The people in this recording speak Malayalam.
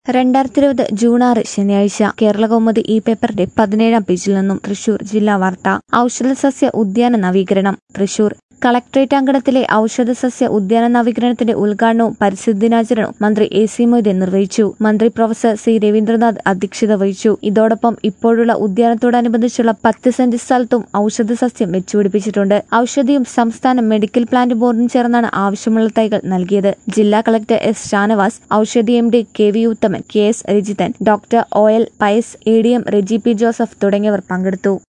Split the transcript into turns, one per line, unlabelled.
2020 ജൂൺ 6 ശനിയാഴ്ച കേരളകൗമുദി ഈ പേപ്പറിന്റെ 17-ാം പേജിൽ നിന്നും തൃശൂർ ജില്ലാ വാർത്ത. ഔഷധസസ്യ ഉദ്യാന നവീകരണം. തൃശൂർ കളക്ടറേറ്റ് അങ്കണത്തിലെ ഔഷധസസ്യ ഉദ്യാന നവീകരണത്തിന്റെ ഉദ്ഘാടനവും പരിസ്ഥിതി ദിനാചരണവും മന്ത്രി എ.സി. മൊയ്തീൻ നിർവഹിച്ചു. മന്ത്രി പ്രൊഫസർ സി രവീന്ദ്രനാഥ് അധ്യക്ഷത വഹിച്ചു. ഇതോടൊപ്പം ഇപ്പോഴുള്ള ഉദ്യാനത്തോടനുബന്ധിച്ചുള്ള 10 സെന്റ് സ്ഥലത്തും ഔഷധസസ്യം വെച്ചുപിടിപ്പിച്ചിട്ടുണ്ട്. ഔഷധിയും സംസ്ഥാന മെഡിക്കൽ പ്ലാന്റ് ബോർഡും ചേർന്നാണ് ആവശ്യമുള്ള തൈകൾ നൽകിയത്. ജില്ലാ collector S Shanavas, Oushadhi MD. K V. Uthaman, K S. Rajithan, doctor O L. Pius, ADM. Reji P. Joseph തുടങ്ങിയവർ പങ്കെടുത്തു.